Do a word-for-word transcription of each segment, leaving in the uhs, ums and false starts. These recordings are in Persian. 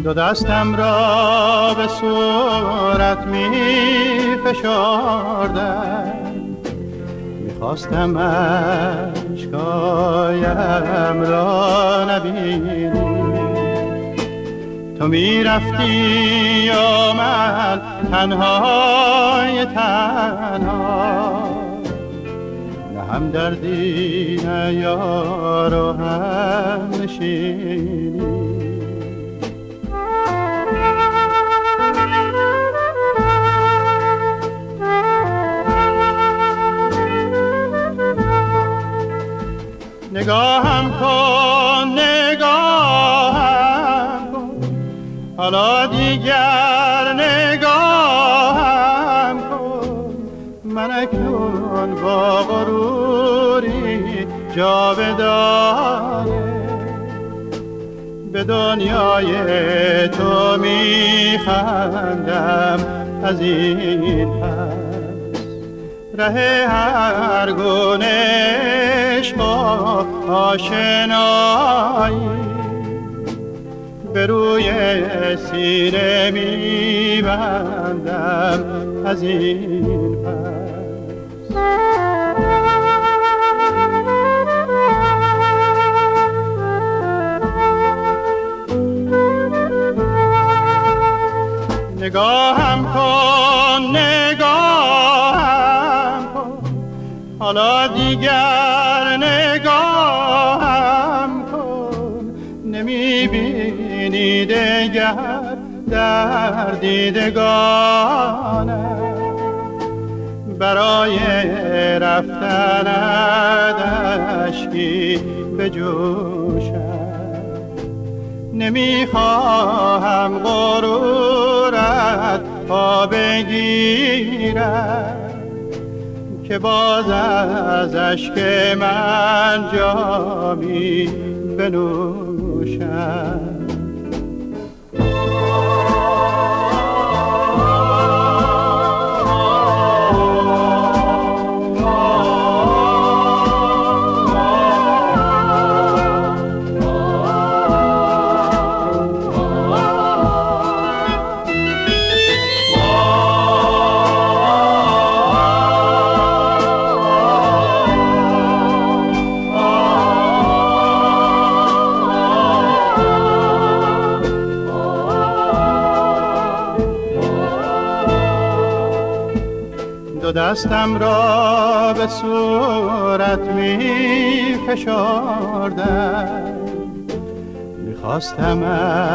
دو دستم را به صورت می فشردم، میخواستم اشکایم را نبینی. تو میرفتی یا من تنهای تنها، نه هم دردی نه یار و هم نشینی. نگاهم کن نگاهم کن، حالا دیگر نگاهم کن. من اکنون با غروری جاودانه به دنیای تو میخندم. از این پس ره هر گونه عشق و آشنایی به روی سینه میبندم. از این پس نگاهم کن نگاهم کن، حالا دیگر نگاهم کن. نمیبینی دیگر در دیدگانم، برای رفتنت اشکی به جوشم. نمیخواهم غرورت پا بگیرد که باز از اشک من جامی بنوشم. دو دستم را به صورت می فشردم، میخواستم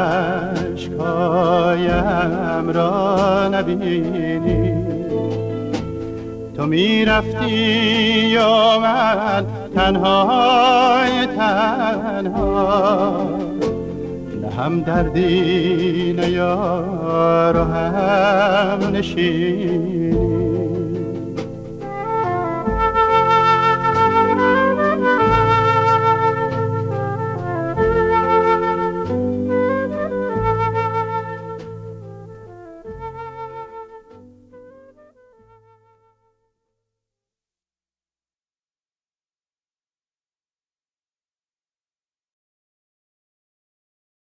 اشکایم را نبینی. تو میرفتی یا من تنهای تنها، نه هم دردی نه یار و هم نشینی.